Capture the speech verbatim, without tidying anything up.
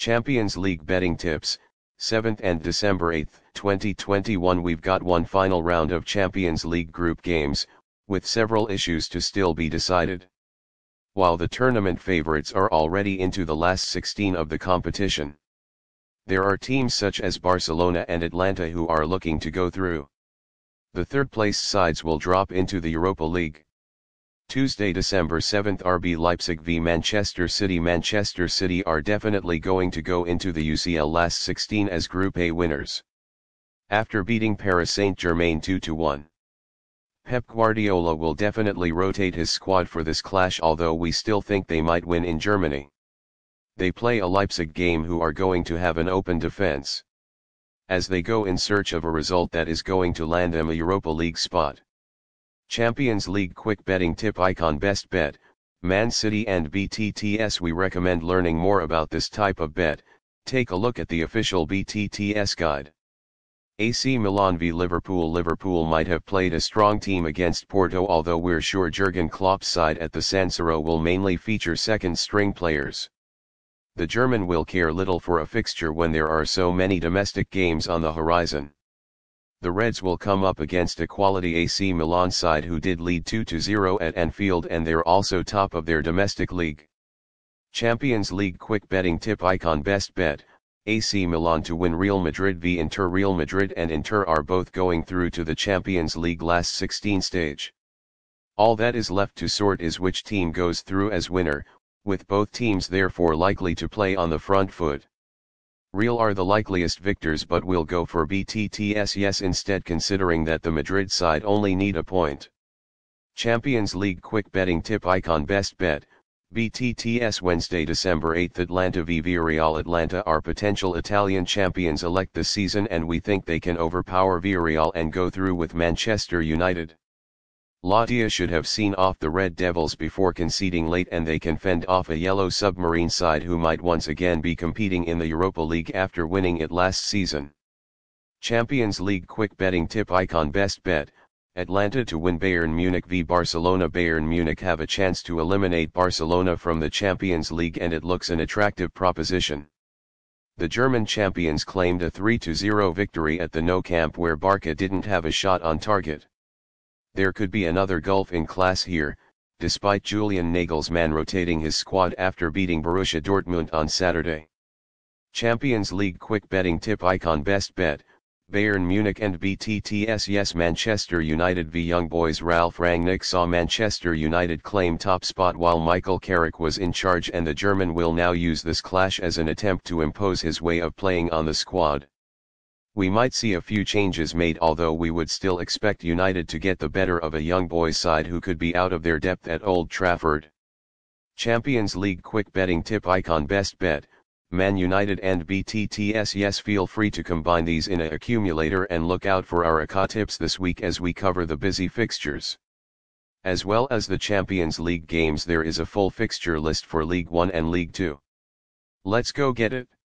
Champions League betting tips, seventh and December eighth, twenty twenty-one. We've got one final round of Champions League group games, with several issues to still be decided. While the tournament favorites are already into the last sixteen of the competition, there are teams such as Barcelona and Atlanta who are looking to go through. The third-place sides will drop into the Europa League. Tuesday, December seventh, R B Leipzig v Manchester City. Manchester City are definitely going to go into the U C L last sixteen as Group A winners, after beating Paris Saint-Germain two to one. Pep Guardiola will definitely rotate his squad for this clash, although we still think they might win in Germany. They play a Leipzig game who are going to have an open defense, as they go in search of a result that is going to land them a Europa League spot. Champions League quick betting tip icon: best bet, Man City and B T T S. We recommend learning more about this type of bet. Take a look at the official B T T S guide. A C Milan v Liverpool. Liverpool might have played a strong team against Porto, although we're sure Jurgen Klopp's side at the San Siro will mainly feature second-string players. The German will care little for a fixture when there are so many domestic games on the horizon. The Reds will come up against a quality A C Milan side who did lead two to zero at Anfield, and they're also top of their domestic league. Champions League quick betting tip icon: best bet, A C Milan to win. Real Madrid v Inter. Real Madrid and Inter are both going through to the Champions League last sixteen stage. All that is left to sort is which team goes through as winner, with both teams therefore likely to play on the front foot. Real are the likeliest victors, but we'll go for B T T S yes instead, considering that the Madrid side only need a point. Champions League quick betting tip icon: best bet, B T T S. Wednesday, December eighth, Atlanta v Villarreal. Atlanta are potential Italian champions elect this season, and we think they can overpower Villarreal and go through with Manchester United. Lattia should have seen off the Red Devils before conceding late, and they can fend off a yellow submarine side who might once again be competing in the Europa League after winning it last season. Champions League quick betting tip icon: best bet, Atlanta to win. Bayern Munich v Barcelona. Bayern Munich have a chance to eliminate Barcelona from the Champions League, and it looks an attractive proposition. The German champions claimed a three to zero victory at the Nou Camp, where Barca didn't have a shot on target. There could be another gulf in class here, despite Julian Nagelsmann rotating his squad after beating Borussia Dortmund on Saturday. Champions League quick betting tip icon: best bet, Bayern Munich and B T T S yes. Manchester United v Young Boys. Ralf Rangnick saw Manchester United claim top spot while Michael Carrick was in charge, and the German will now use this clash as an attempt to impose his way of playing on the squad. We might see a few changes made, although we would still expect United to get the better of a Young Boys side who could be out of their depth at Old Trafford. Champions League quick betting tip icon: best bet, Man United and B T T S yes. Feel free to combine these in a accumulator and look out for our A C A tips this week as we cover the busy fixtures. As well as the Champions League games, there is a full fixture list for League One and League Two. Let's go get it.